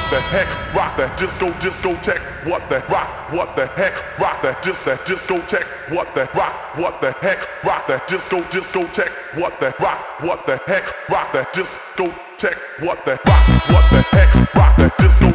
the heck, rock that discotheque, what the rock, what the heck, rock that discotheque, what the rock, what the heck, rock that discotheque, what the rock, what the heck, rock that discotheque, what the rock, what the heck, rock that discotheque.